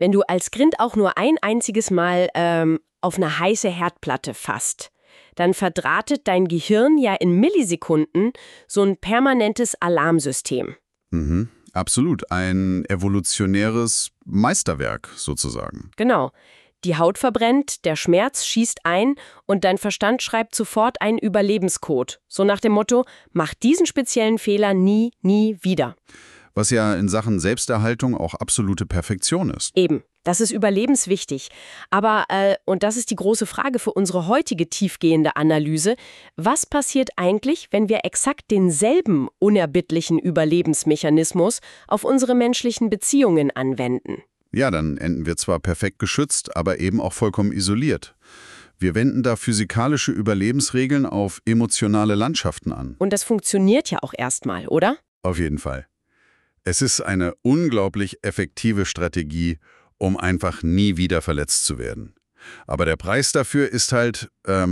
Wenn du als Kind auch nur ein einziges Mal auf eine heiße Herdplatte fasst, dann verdrahtet dein Gehirn ja in Millisekunden so ein permanentes Alarmsystem. Mhm, absolut. Ein evolutionäres Meisterwerk sozusagen. Genau. Die Haut verbrennt, der Schmerz schießt ein und dein Verstand schreibt sofort einen Überlebenscode. So nach dem Motto, mach diesen speziellen Fehler nie, nie wieder. Was ja in Sachen Selbsterhaltung auch absolute Perfektion ist. Eben, das ist überlebenswichtig. Aber, und das ist die große Frage für unsere heutige tiefgehende Analyse, was passiert eigentlich, wenn wir exakt denselben unerbittlichen Überlebensmechanismus auf unsere menschlichen Beziehungen anwenden? Ja, dann enden wir zwar perfekt geschützt, aber eben auch vollkommen isoliert. Wir wenden da physikalische Überlebensregeln auf emotionale Landschaften an. Und das funktioniert ja auch erstmal, oder? Auf jeden Fall. Es ist eine unglaublich effektive Strategie, um einfach nie wieder verletzt zu werden. Aber der Preis dafür ist halt,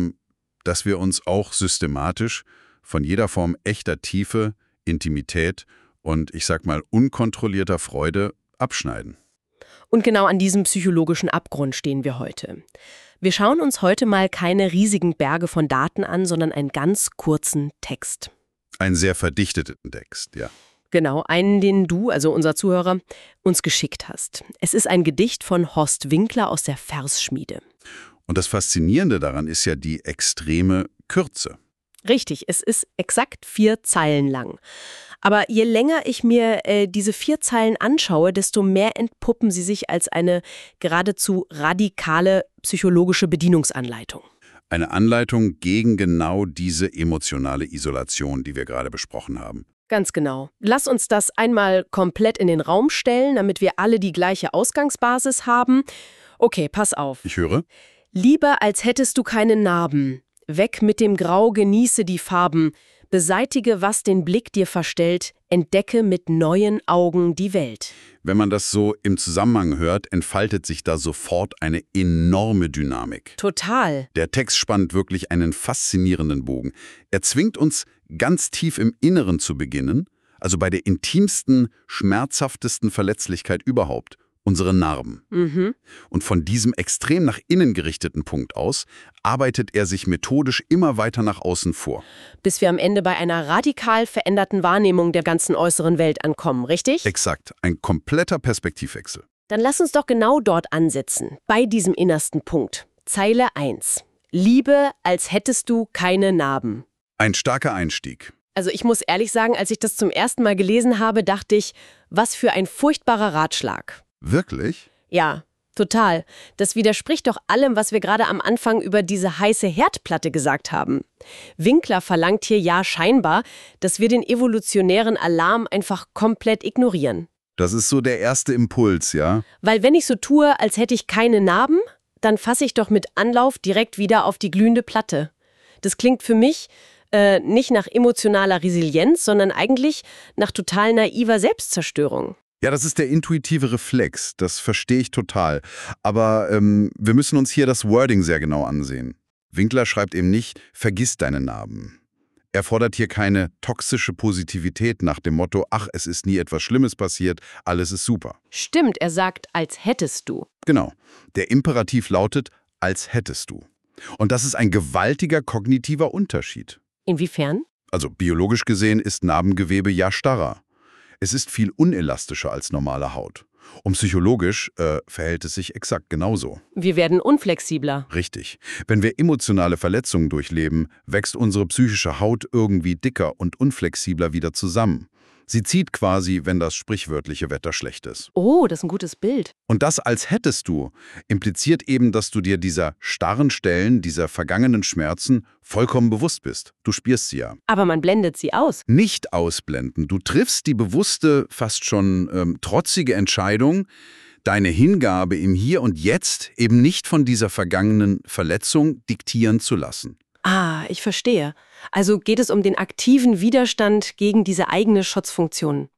dass wir uns auch systematisch von jeder Form echter Tiefe, Intimität und, ich sag mal, unkontrollierter Freude abschneiden. Und genau an diesem psychologischen Abgrund stehen wir heute. Wir schauen uns heute mal keine riesigen Berge von Daten an, sondern einen ganz kurzen Text. Ein sehr verdichteten Text, ja. Genau, einen, den du, also unser Zuhörer, uns geschickt hast. Es ist ein Gedicht von Horst Winkler aus der Versschmiede. Und das Faszinierende daran ist ja die extreme Kürze. Richtig, es ist exakt 4 Zeilen lang. Aber je länger ich mir diese 4 Zeilen anschaue, desto mehr entpuppen sie sich als eine geradezu radikale psychologische Bedienungsanleitung. Eine Anleitung gegen genau diese emotionale Isolation, die wir gerade besprochen haben. Ganz genau. Lass uns das einmal komplett in den Raum stellen, damit wir alle die gleiche Ausgangsbasis haben. Okay, pass auf. Ich höre. Lieber als hättest du keine Narben. Weg mit dem Grau, genieße die Farben. Beseitige, was den Blick dir verstellt. Entdecke mit neuen Augen die Welt. Wenn man das so im Zusammenhang hört, entfaltet sich da sofort eine enorme Dynamik. Total. Der Text spannt wirklich einen faszinierenden Bogen. Er zwingt uns, ganz tief im Inneren zu beginnen, also bei der intimsten, schmerzhaftesten Verletzlichkeit überhaupt, unsere Narben. Und von diesem extrem nach innen gerichteten Punkt aus arbeitet er sich methodisch immer weiter nach außen vor. Bis wir am Ende bei einer radikal veränderten Wahrnehmung der ganzen äußeren Welt ankommen, richtig? Exakt, ein kompletter Perspektivwechsel. Dann lass uns doch genau dort ansetzen, bei diesem innersten Punkt. Zeile 1. Liebe, als hättest du keine Narben. Ein starker Einstieg. Also ich muss ehrlich sagen, als ich das zum ersten Mal gelesen habe, dachte ich, was für ein furchtbarer Ratschlag. Wirklich? Ja, total. Das widerspricht doch allem, was wir gerade am Anfang über diese heiße Herdplatte gesagt haben. Winkler verlangt hier ja scheinbar, dass wir den evolutionären Alarm einfach komplett ignorieren. Das ist so der erste Impuls, ja? Weil wenn ich so tue, als hätte ich keine Narben, dann fasse ich doch mit Anlauf direkt wieder auf die glühende Platte. Das klingt für mich nicht nach emotionaler Resilienz, sondern eigentlich nach total naiver Selbstzerstörung. Ja, das ist der intuitive Reflex, das verstehe ich total. Aber wir müssen uns hier das Wording sehr genau ansehen. Winkler schreibt eben nicht, vergiss deine Narben. Er fordert hier keine toxische Positivität nach dem Motto, ach, es ist nie etwas Schlimmes passiert, alles ist super. Stimmt, er sagt, als hättest du. Genau, der Imperativ lautet, als hättest du. Und das ist ein gewaltiger kognitiver Unterschied. Inwiefern? Also biologisch gesehen ist Narbengewebe ja starrer. Es ist viel unelastischer als normale Haut. Und psychologisch verhält es sich exakt genauso. Wir werden unflexibler. Richtig. Wenn wir emotionale Verletzungen durchleben, wächst unsere psychische Haut irgendwie dicker und unflexibler wieder zusammen. Sie zieht quasi, wenn das sprichwörtliche Wetter schlecht ist. Oh, das ist ein gutes Bild. Und das als hättest du impliziert eben, dass du dir dieser starren Stellen, dieser vergangenen Schmerzen vollkommen bewusst bist. Du spürst sie ja. Aber man blendet sie aus. Nicht ausblenden. Du triffst die bewusste, fast schon trotzige Entscheidung, deine Hingabe im Hier und Jetzt eben nicht von dieser vergangenen Verletzung diktieren zu lassen. Ah, ich verstehe. Also geht es um den aktiven Widerstand gegen diese eigene Schutzfunktion.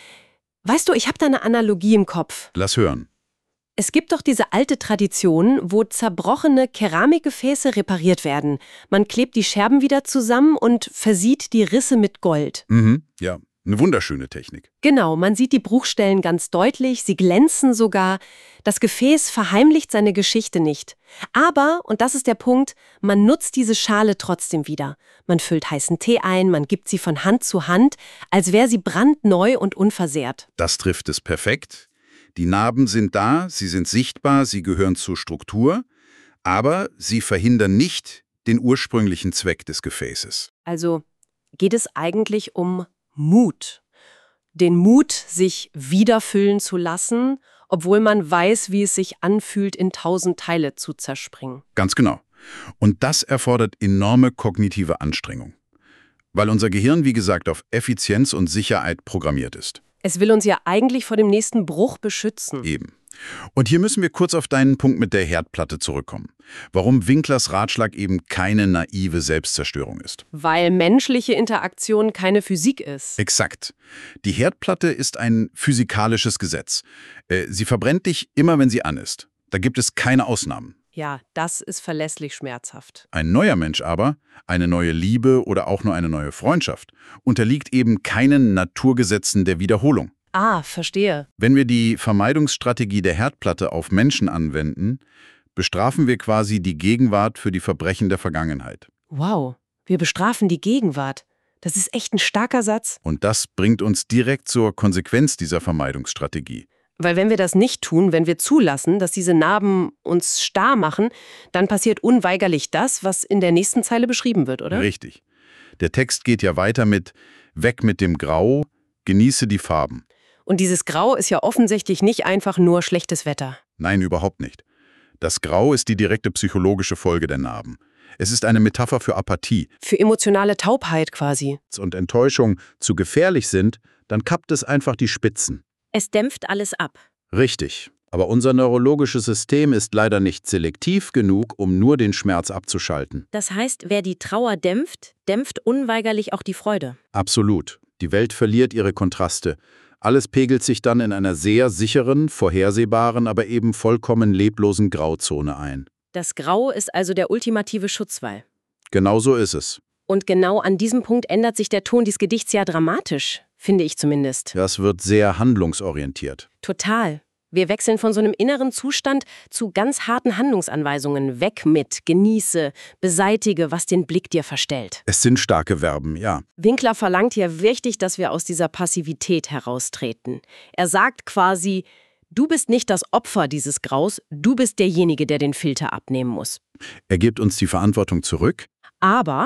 Weißt du, ich habe da eine Analogie im Kopf. Lass hören. Es gibt doch diese alte Tradition, wo zerbrochene Keramikgefäße repariert werden. Man klebt die Scherben wieder zusammen und versieht die Risse mit Gold. Ja. Eine wunderschöne Technik. Genau, man sieht die Bruchstellen ganz deutlich, sie glänzen sogar. Das Gefäß verheimlicht seine Geschichte nicht. Aber, und das ist der Punkt, man nutzt diese Schale trotzdem wieder. Man füllt heißen Tee ein, man gibt sie von Hand zu Hand, als wäre sie brandneu und unversehrt. Das trifft es perfekt. Die Narben sind da, sie sind sichtbar, sie gehören zur Struktur, aber sie verhindern nicht den ursprünglichen Zweck des Gefäßes. Also geht es eigentlich um Mut. Den Mut, sich wiederfüllen zu lassen, obwohl man weiß, wie es sich anfühlt, in 1000 Teile zu zerspringen. Ganz genau. Und das erfordert enorme kognitive Anstrengung, weil unser Gehirn, wie gesagt, auf Effizienz und Sicherheit programmiert ist. Es will uns ja eigentlich vor dem nächsten Bruch beschützen. Eben. Und hier müssen wir kurz auf deinen Punkt mit der Herdplatte zurückkommen. Warum Winklers Ratschlag eben keine naive Selbstzerstörung ist. Weil menschliche Interaktion keine Physik ist. Exakt. Die Herdplatte ist ein physikalisches Gesetz. Sie verbrennt dich immer, wenn sie an ist. Da gibt es keine Ausnahmen. Ja, das ist verlässlich schmerzhaft. Ein neuer Mensch aber, eine neue Liebe oder auch nur eine neue Freundschaft, unterliegt eben keinen Naturgesetzen der Wiederholung. Ah, verstehe. Wenn wir die Vermeidungsstrategie der Herdplatte auf Menschen anwenden, bestrafen wir quasi die Gegenwart für die Verbrechen der Vergangenheit. Wow, wir bestrafen die Gegenwart. Das ist echt ein starker Satz. Und das bringt uns direkt zur Konsequenz dieser Vermeidungsstrategie. Weil wenn wir das nicht tun, wenn wir zulassen, dass diese Narben uns starr machen, dann passiert unweigerlich das, was in der nächsten Zeile beschrieben wird, oder? Richtig. Der Text geht ja weiter mit „Weg mit dem Grau, genieße die Farben“. Und dieses Grau ist ja offensichtlich nicht einfach nur schlechtes Wetter. Nein, überhaupt nicht. Das Grau ist die direkte psychologische Folge der Narben. Es ist eine Metapher für Apathie. Für emotionale Taubheit quasi. Und Enttäuschung zu gefährlich sind, dann kappt es einfach die Spitzen. Es dämpft alles ab. Richtig. Aber unser neurologisches System ist leider nicht selektiv genug, um nur den Schmerz abzuschalten. Das heißt, wer die Trauer dämpft, dämpft unweigerlich auch die Freude. Absolut. Die Welt verliert ihre Kontraste. Alles pegelt sich dann in einer sehr sicheren, vorhersehbaren, aber eben vollkommen leblosen Grauzone ein. Das Grau ist also der ultimative Schutzwall. Genau so ist es. Und genau an diesem Punkt ändert sich der Ton des Gedichts ja dramatisch, finde ich zumindest. Das wird sehr handlungsorientiert. Total. Wir wechseln von so einem inneren Zustand zu ganz harten Handlungsanweisungen. Weg mit, genieße, beseitige, was den Blick dir verstellt. Es sind starke Verben, ja. Winkler verlangt hier wichtig, dass wir aus dieser Passivität heraustreten. Er sagt quasi, du bist nicht das Opfer dieses Graus, du bist derjenige, der den Filter abnehmen muss. Er gibt uns die Verantwortung zurück. Aber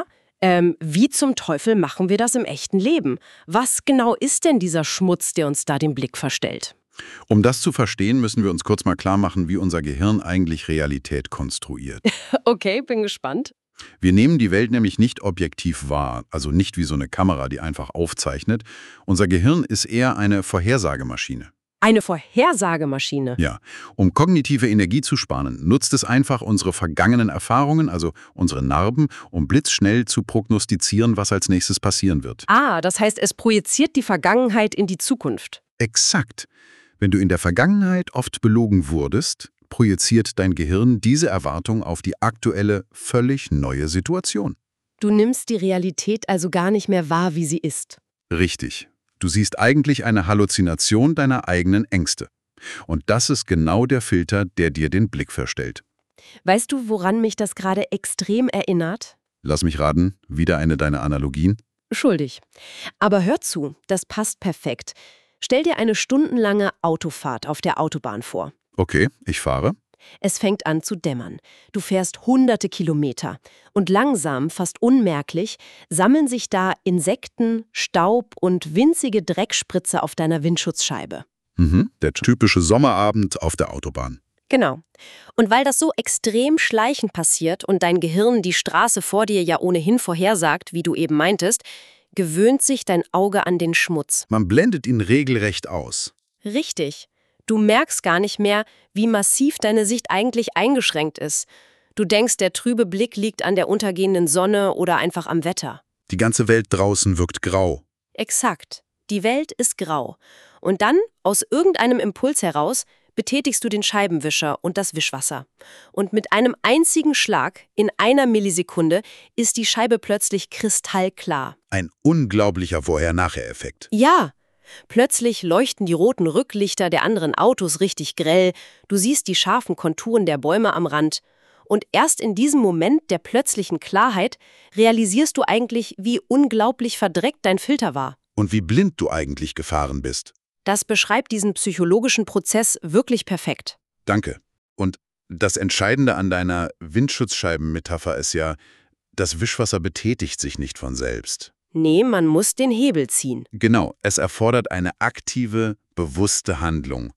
wie zum Teufel machen wir das im echten Leben? Was genau ist denn dieser Schmutz, der uns da den Blick verstellt? Um das zu verstehen, müssen wir uns kurz mal klar machen, wie unser Gehirn eigentlich Realität konstruiert. Okay, bin gespannt. Wir nehmen die Welt nämlich nicht objektiv wahr, also nicht wie so eine Kamera, die einfach aufzeichnet. Unser Gehirn ist eher eine Vorhersagemaschine. Eine Vorhersagemaschine. Ja, um kognitive Energie zu sparen, nutzt es einfach unsere vergangenen Erfahrungen, also unsere Narben, um blitzschnell zu prognostizieren, was als nächstes passieren wird. Ah, das heißt, es projiziert die Vergangenheit in die Zukunft. Exakt. Wenn du in der Vergangenheit oft belogen wurdest, projiziert dein Gehirn diese Erwartung auf die aktuelle, völlig neue Situation. Du nimmst die Realität also gar nicht mehr wahr, wie sie ist. Richtig. Du siehst eigentlich eine Halluzination deiner eigenen Ängste. Und das ist genau der Filter, der dir den Blick verstellt. Weißt du, woran mich das gerade extrem erinnert? Lass mich raten, wieder eine deiner Analogien? Schuldig. Aber hör zu, das passt perfekt. Stell dir eine stundenlange Autofahrt auf der Autobahn vor. Okay, ich fahre. Es fängt an zu dämmern. Du fährst hunderte Kilometer. Und langsam, fast unmerklich, sammeln sich da Insekten, Staub und winzige Dreckspritze auf deiner Windschutzscheibe. Der typische Sommerabend auf der Autobahn. Genau. Und weil das so extrem schleichend passiert und dein Gehirn die Straße vor dir ja ohnehin vorhersagt, wie du eben meintest, gewöhnt sich dein Auge an den Schmutz. Man blendet ihn regelrecht aus. Richtig. Du merkst gar nicht mehr, wie massiv deine Sicht eigentlich eingeschränkt ist. Du denkst, der trübe Blick liegt an der untergehenden Sonne oder einfach am Wetter. Die ganze Welt draußen wirkt grau. Exakt. Die Welt ist grau. Und dann, aus irgendeinem Impuls heraus, betätigst du den Scheibenwischer und das Wischwasser. Und mit einem einzigen Schlag, in einer Millisekunde, ist die Scheibe plötzlich kristallklar. Ein unglaublicher Vorher-Nachher-Effekt. Ja, plötzlich leuchten die roten Rücklichter der anderen Autos richtig grell, du siehst die scharfen Konturen der Bäume am Rand. Und erst in diesem Moment der plötzlichen Klarheit realisierst du eigentlich, wie unglaublich verdreckt dein Filter war. Und wie blind du eigentlich gefahren bist. Das beschreibt diesen psychologischen Prozess wirklich perfekt. Danke. Und das Entscheidende an deiner Windschutzscheibenmetapher ist ja, das Wischwasser betätigt sich nicht von selbst. Nee, man muss den Hebel ziehen. Genau, es erfordert eine aktive, bewusste Handlung.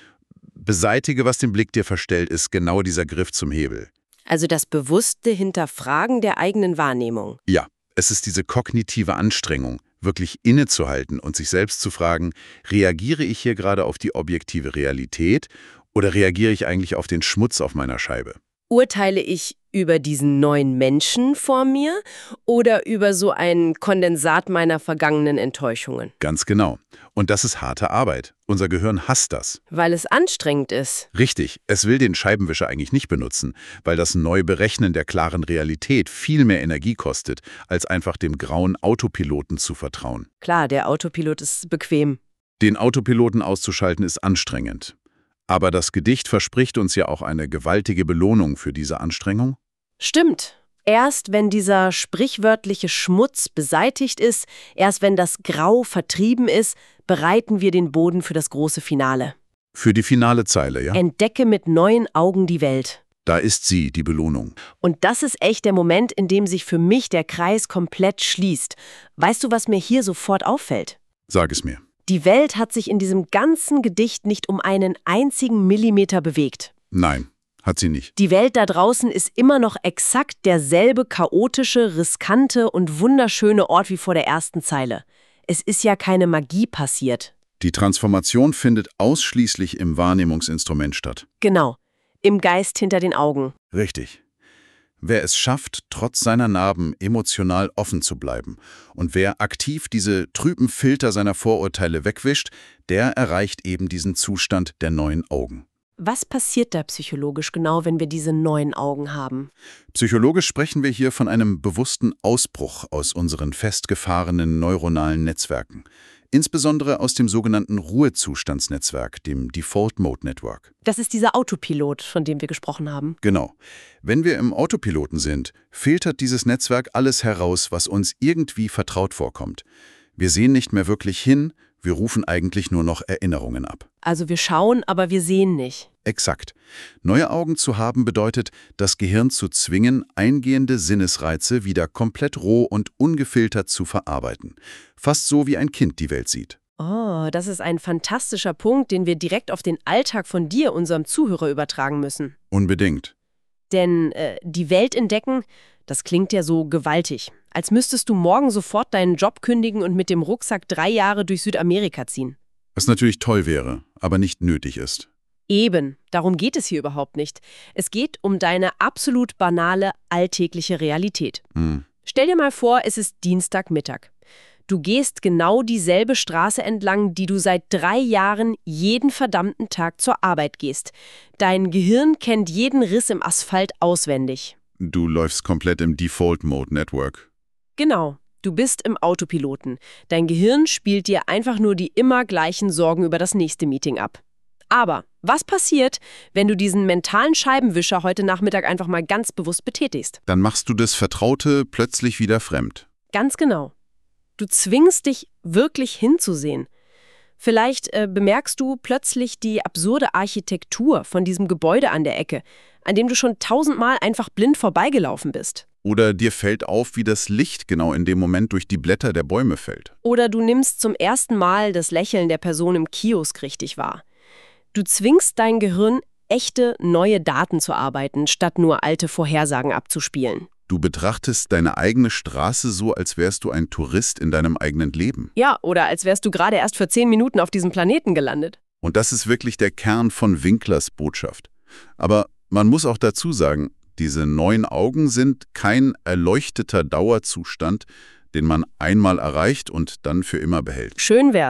Beseitige, was den Blick dir verstellt, ist genau dieser Griff zum Hebel. Also das bewusste Hinterfragen der eigenen Wahrnehmung. Ja, es ist diese kognitive Anstrengung, wirklich innezuhalten und sich selbst zu fragen, reagiere ich hier gerade auf die objektive Realität oder reagiere ich eigentlich auf den Schmutz auf meiner Scheibe? Urteile ich über diesen neuen Menschen vor mir oder über so ein Kondensat meiner vergangenen Enttäuschungen? Ganz genau. Und das ist harte Arbeit. Unser Gehirn hasst das. Weil es anstrengend ist. Richtig, es will den Scheibenwischer eigentlich nicht benutzen, weil das Neuberechnen der klaren Realität viel mehr Energie kostet, als einfach dem grauen Autopiloten zu vertrauen. Klar, der Autopilot ist bequem. Den Autopiloten auszuschalten ist anstrengend. Aber das Gedicht verspricht uns ja auch eine gewaltige Belohnung für diese Anstrengung. Stimmt. Erst wenn dieser sprichwörtliche Schmutz beseitigt ist, erst wenn das Grau vertrieben ist, bereiten wir den Boden für das große Finale. Für die finale Zeile, ja? Entdecke mit neuen Augen die Welt. Da ist sie, die Belohnung. Und das ist echt der Moment, in dem sich für mich der Kreis komplett schließt. Weißt du, was mir hier sofort auffällt? Sag es mir. Die Welt hat sich in diesem ganzen Gedicht nicht um einen einzigen Millimeter bewegt. Nein, hat sie nicht. Die Welt da draußen ist immer noch exakt derselbe chaotische, riskante und wunderschöne Ort wie vor der ersten Zeile. Es ist ja keine Magie passiert. Die Transformation findet ausschließlich im Wahrnehmungsinstrument statt. Genau, im Geist hinter den Augen. Richtig. Wer es schafft, trotz seiner Narben emotional offen zu bleiben und wer aktiv diese trüben Filter seiner Vorurteile wegwischt, der erreicht eben diesen Zustand der neuen Augen. Was passiert da psychologisch genau, wenn wir diese neuen Augen haben? Psychologisch sprechen wir hier von einem bewussten Ausbruch aus unseren festgefahrenen neuronalen Netzwerken. Insbesondere aus dem sogenannten Ruhezustandsnetzwerk, dem Default Mode Network. Das ist dieser Autopilot, von dem wir gesprochen haben. Genau. Wenn wir im Autopiloten sind, filtert dieses Netzwerk alles heraus, was uns irgendwie vertraut vorkommt. Wir sehen nicht mehr wirklich hin, wir rufen eigentlich nur noch Erinnerungen ab. Also wir schauen, aber wir sehen nicht. Exakt. Neue Augen zu haben bedeutet, das Gehirn zu zwingen, eingehende Sinnesreize wieder komplett roh und ungefiltert zu verarbeiten. Fast so wie ein Kind die Welt sieht. Oh, das ist ein fantastischer Punkt, den wir direkt auf den Alltag von dir, unserem Zuhörer, übertragen müssen. Unbedingt. Denn die Welt entdecken, das klingt ja so gewaltig. Als müsstest du morgen sofort deinen Job kündigen und mit dem Rucksack 3 Jahre durch Südamerika ziehen. Was natürlich toll wäre, aber nicht nötig ist. Eben, darum geht es hier überhaupt nicht. Es geht um deine absolut banale, alltägliche Realität. Stell dir mal vor, es ist Dienstagmittag. Du gehst genau dieselbe Straße entlang, die du seit 3 Jahren jeden verdammten Tag zur Arbeit gehst. Dein Gehirn kennt jeden Riss im Asphalt auswendig. Du läufst komplett im Default Mode Network. Genau, du bist im Autopiloten. Dein Gehirn spielt dir einfach nur die immer gleichen Sorgen über das nächste Meeting ab. Aber was passiert, wenn du diesen mentalen Scheibenwischer heute Nachmittag einfach mal ganz bewusst betätigst? Dann machst du das Vertraute plötzlich wieder fremd. Ganz genau. Du zwingst dich wirklich hinzusehen. Vielleicht bemerkst du plötzlich die absurde Architektur von diesem Gebäude an der Ecke, an dem du schon 1000-mal einfach blind vorbeigelaufen bist. Oder dir fällt auf, wie das Licht genau in dem Moment durch die Blätter der Bäume fällt. Oder du nimmst zum ersten Mal das Lächeln der Person im Kiosk richtig wahr. Du zwingst dein Gehirn, echte, neue Daten zu arbeiten, statt nur alte Vorhersagen abzuspielen. Du betrachtest deine eigene Straße so, als wärst du ein Tourist in deinem eigenen Leben. Ja, oder als wärst du gerade erst für 10 Minuten auf diesem Planeten gelandet. Und das ist wirklich der Kern von Winklers Botschaft. Aber man muss auch dazu sagen, diese neuen Augen sind kein erleuchteter Dauerzustand, den man einmal erreicht und dann für immer behält. Schön wär's.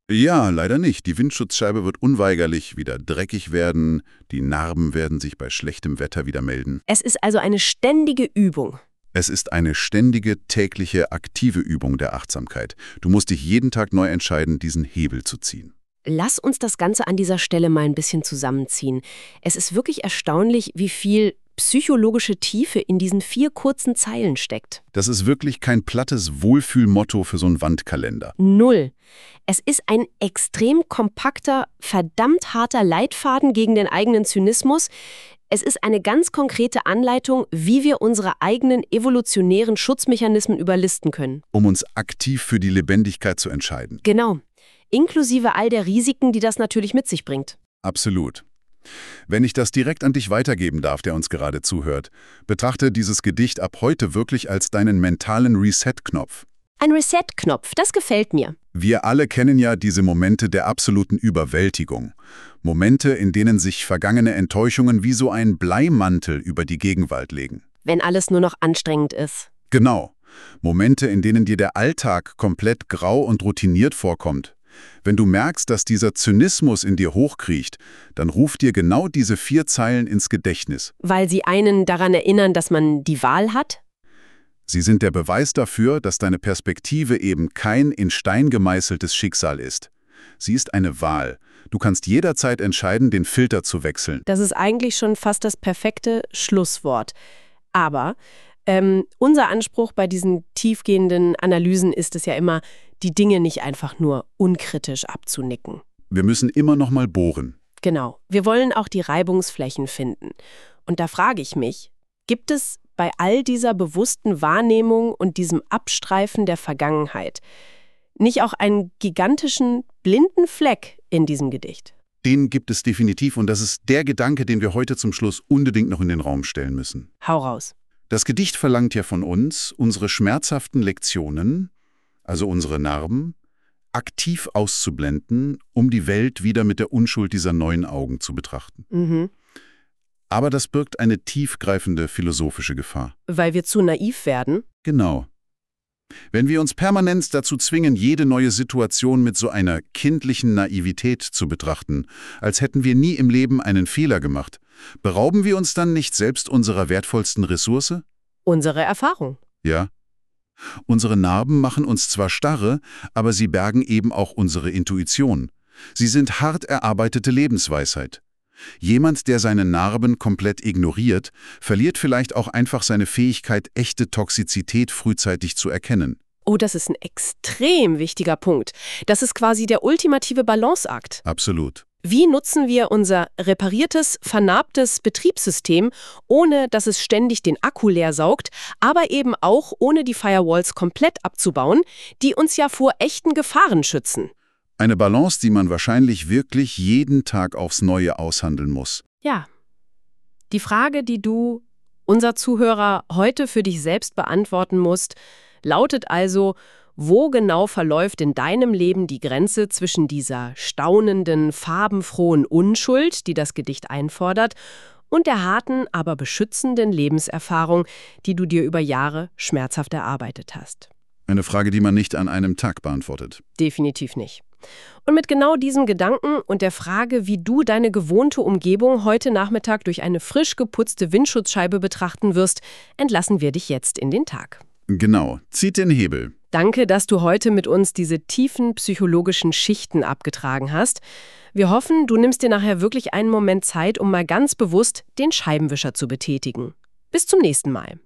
Ja, leider nicht. Die Windschutzscheibe wird unweigerlich wieder dreckig werden, die Narben werden sich bei schlechtem Wetter wieder melden. Es ist also eine ständige Übung. Es ist eine ständige, tägliche, aktive Übung der Achtsamkeit. Du musst dich jeden Tag neu entscheiden, diesen Hebel zu ziehen. Lass uns das Ganze an dieser Stelle mal ein bisschen zusammenziehen. Es ist wirklich erstaunlich, wie viel psychologische Tiefe in diesen 4 kurzen Zeilen steckt. Das ist wirklich kein plattes Wohlfühlmotto für so einen Wandkalender. 0. Es ist ein extrem kompakter, verdammt harter Leitfaden gegen den eigenen Zynismus. Es ist eine ganz konkrete Anleitung, wie wir unsere eigenen evolutionären Schutzmechanismen überlisten können. Um uns aktiv für die Lebendigkeit zu entscheiden. Genau. Inklusive all der Risiken, die das natürlich mit sich bringt. Absolut. Wenn ich das direkt an dich weitergeben darf, der uns gerade zuhört, betrachte dieses Gedicht ab heute wirklich als deinen mentalen Reset-Knopf. Ein Reset-Knopf, das gefällt mir. Wir alle kennen ja diese Momente der absoluten Überwältigung. Momente, in denen sich vergangene Enttäuschungen wie so ein Bleimantel über die Gegenwart legen. Wenn alles nur noch anstrengend ist. Genau. Momente, in denen dir der Alltag komplett grau und routiniert vorkommt. Wenn du merkst, dass dieser Zynismus in dir hochkriecht, dann ruf dir genau diese 4 Zeilen ins Gedächtnis. Weil sie einen daran erinnern, dass man die Wahl hat? Sie sind der Beweis dafür, dass deine Perspektive eben kein in Stein gemeißeltes Schicksal ist. Sie ist eine Wahl. Du kannst jederzeit entscheiden, den Filter zu wechseln. Das ist eigentlich schon fast das perfekte Schlusswort. Aber unser Anspruch bei diesen tiefgehenden Analysen ist es ja immer, die Dinge nicht einfach nur unkritisch abzunicken. Wir müssen immer noch mal bohren. Genau. Wir wollen auch die Reibungsflächen finden. Und da frage ich mich, gibt es bei all dieser bewussten Wahrnehmung und diesem Abstreifen der Vergangenheit nicht auch einen gigantischen blinden Fleck in diesem Gedicht? Den gibt es definitiv und das ist der Gedanke, den wir heute zum Schluss unbedingt noch in den Raum stellen müssen. Hau raus. Das Gedicht verlangt ja von uns, unsere schmerzhaften Lektionen, also unsere Narben, aktiv auszublenden, um die Welt wieder mit der Unschuld dieser neuen Augen zu betrachten. Mhm. Aber das birgt eine tiefgreifende philosophische Gefahr. Weil wir zu naiv werden? Genau. Wenn wir uns permanent dazu zwingen, jede neue Situation mit so einer kindlichen Naivität zu betrachten, als hätten wir nie im Leben einen Fehler gemacht, berauben wir uns dann nicht selbst unserer wertvollsten Ressource? Unsere Erfahrung. Ja. Unsere Narben machen uns zwar starre, aber sie bergen eben auch unsere Intuition. Sie sind hart erarbeitete Lebensweisheit. Jemand, der seine Narben komplett ignoriert, verliert vielleicht auch einfach seine Fähigkeit, echte Toxizität frühzeitig zu erkennen. Oh, das ist ein extrem wichtiger Punkt. Das ist quasi der ultimative Balanceakt. Absolut. Wie nutzen wir unser repariertes, vernarbtes Betriebssystem, ohne dass es ständig den Akku leer saugt, aber eben auch ohne die Firewalls komplett abzubauen, die uns ja vor echten Gefahren schützen? Eine Balance, die man wahrscheinlich wirklich jeden Tag aufs Neue aushandeln muss. Ja. Die Frage, die du, unser Zuhörer, heute für dich selbst beantworten musst, lautet also: Wo genau verläuft in deinem Leben die Grenze zwischen dieser staunenden, farbenfrohen Unschuld, die das Gedicht einfordert, und der harten, aber beschützenden Lebenserfahrung, die du dir über Jahre schmerzhaft erarbeitet hast? Eine Frage, die man nicht an einem Tag beantwortet. Definitiv nicht. Und mit genau diesem Gedanken und der Frage, wie du deine gewohnte Umgebung heute Nachmittag durch eine frisch geputzte Windschutzscheibe betrachten wirst, entlassen wir dich jetzt in den Tag. Genau. Zieht den Hebel. Danke, dass du heute mit uns diese tiefen psychologischen Schichten abgetragen hast. Wir hoffen, du nimmst dir nachher wirklich einen Moment Zeit, um mal ganz bewusst den Scheibenwischer zu betätigen. Bis zum nächsten Mal.